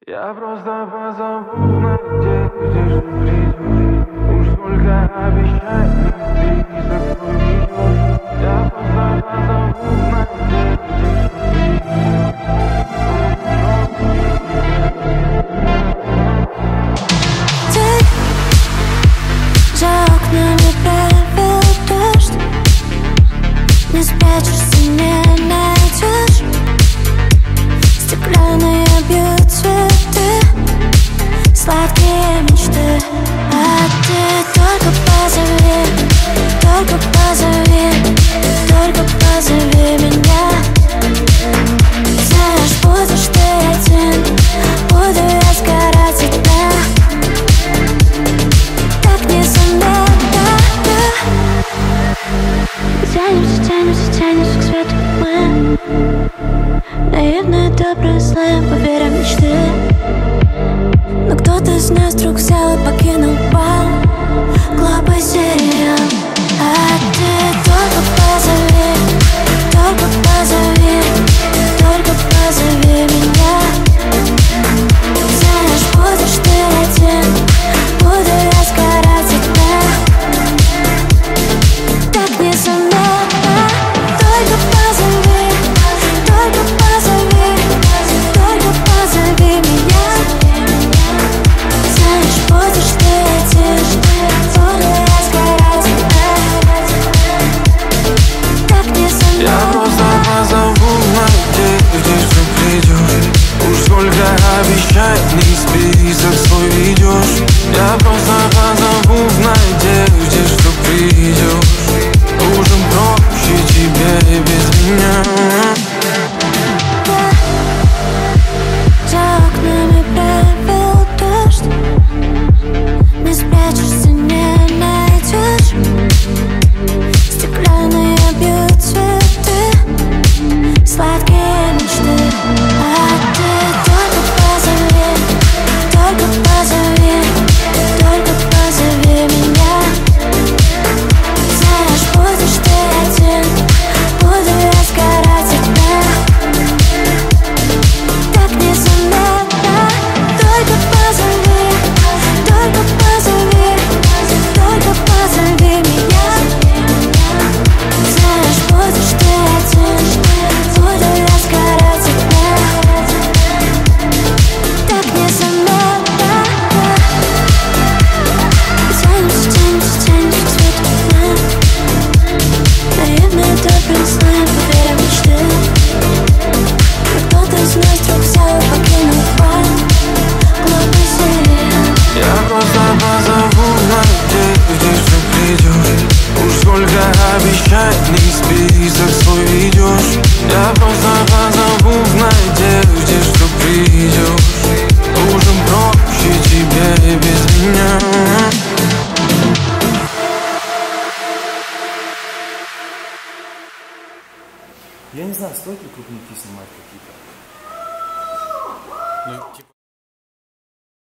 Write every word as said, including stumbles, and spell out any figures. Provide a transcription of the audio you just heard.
Я просто позову в надежде, что придешь. Уж сколько обещаний список свой ведешь. Я просто позову в надежде, что придешь. Ты за окнами правил дождь. Не спрячешься, не найдешь. Стеклянные бьют цветы, сладкие мечты. А ты только позови, только позови, только позови меня. Знаешь, будешь ты один, буду я сгорать от дна. Так незаметно тянемся, тянемся, тянемся к свету мы. Наивные, добрые, злые, поверим в мечты. Но кто-то из нас вдруг взял и покинул бал. Глупый сериал. А ты только позови, только позови, только позови меня. Знаешь, будешь ты один, буду я сгорать от дна. Так незаметно. Только позови, только позови, только позови меня. Знаешь, будешь ты один, буду я сгорать от дна. Так незаметно. Я просто позову в надежде, что придешь. Уж сколько обещаний список свой ведешь. Я просто позову в надежде, что придешь. Уже проще тебе без меня. За окнами правил дождь. Не спрячешься, не найдешь. Стеклянные бьют цветы, сладкие мечты. А ты только позови, только позови, только позови меня. Знаешь, будешь ты один, буду я сгорать от дна. Так незаметно. Только позови, только позови, только позови меня. Знаешь, будешь ты один, буду я сгорать от дна. Так незаметно. Тянемся, тянемся, тянемся к свету мы. Наивные, добрые, злые, поверим в мечты. Но кто-то из нас вдруг взял и покинул бал. Глупый сериал. Я просто позову в надежде, что придешь. Уж сколько обещаний список свой ведешь. Я просто позову в надежде, что придешь. Уже проще тебе без меня. Я не знаю, стоит ли крупники снимать какие-то. Ну, типа...